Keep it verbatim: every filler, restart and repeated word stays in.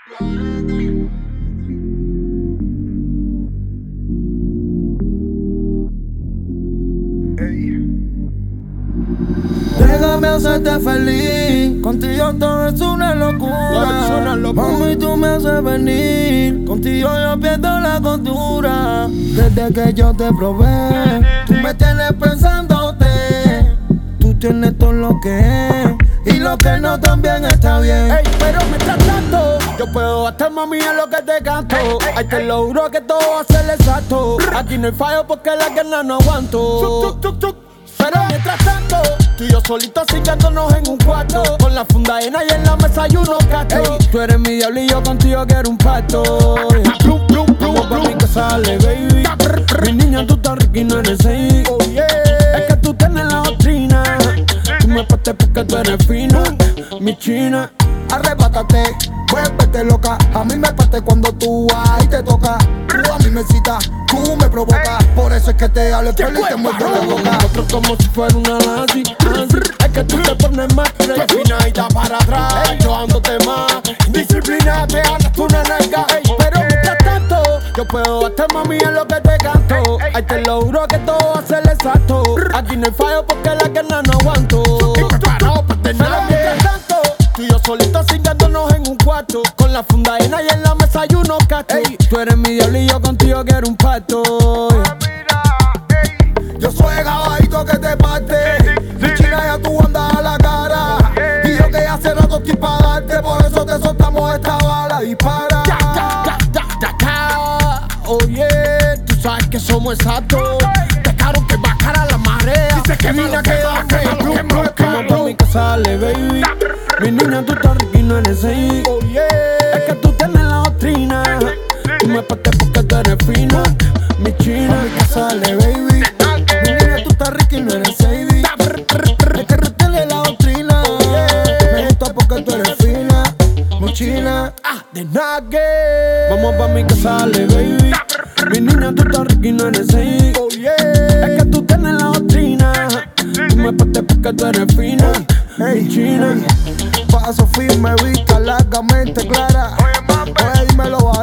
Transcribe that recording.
Déjame hacerte feliz, contigo todo es una locura. Es una locura. Mami, tú me haces venir, contigo yo pierdo la cordura. Desde que yo te probé, tú me tienes pensándote. Tú tienes todo lo que es, y lo que no también está bien. Ey, pero mientras tanto, yo puedo gastar, mami, en lo que te canto. Ay, te lo juro que todo va a ser exacto. Aquí no hay fallo porque la ganas no aguanto. Pero mientras tanto, tú y yo solitos cingándonos en un cuarto, con la funda llena y en la mesa hay unos gatos. Tú eres mi diablo y yo contigo quiero un pacto. Plum, plum, plum, vamos pa' mi que sale, baby. Mi niña, tú estás rica y no eres ahí. Oh, yeah. Es que tú tienes la doctrina. Tú me pastes porque tú eres fina, mi china. Arrebátate, vuélvete loca. A mí me parte cuando tú ahí te toca. Tú a mí me citas, tú me provocas. Por eso es que te hablo el pelo y te muerdo la boca. Nosotros como si fuera una lazi, lazi. Es que tú te pones más refinadita para atrás. Ey, yo ándote más disciplina, te ganas tú una nalga. Ey, pero mientras tanto, yo puedo gastar, mami, en lo que te canto. Ay, te lo juro que todo va a ser exacto. Aquí no hay fallo porque la ganas no aguanto. Pero mientras tanto, tú y yo solitos cingándonos en un cuarto, con la funda llena y en la mesa hay unos cachos. Ey, tú eres mi diablo y yo contigo quiero un pacto. Yo soy el caballito que te parte. Mi china ya tú andas a la cara. Y yo que ya hace rato estoy pa' darte. Por eso te soltamos esta bala. Dispara. Ya, ya, ya, ya, ya, ya. Oye, tú sabes que somos exactos. Te caro que va cara la marea. Dice que vine a quedarme. Como pa' mi que sale, baby. Mi niña, tú estás rica y no eres ahí. Oh, yeah. Es que tú tienes la doctrina. Tú me pastes porque tú eres fina, mi china. Mi que sale, baby. Mi niña, tú estás rica y no eres baby. Es que retele la doctrina. Me gusta porque tú eres fina, mi china. Ah, de nugget. Vamos pa' mi que sale, baby. Mi niña, tú estás rica y no eres ahí. Oh, yeah. Es que tú tienes la doctrina. Tú me pastes porque tú eres fina, mi china. Paso firme, vista largamente clara. Oye, dímelo,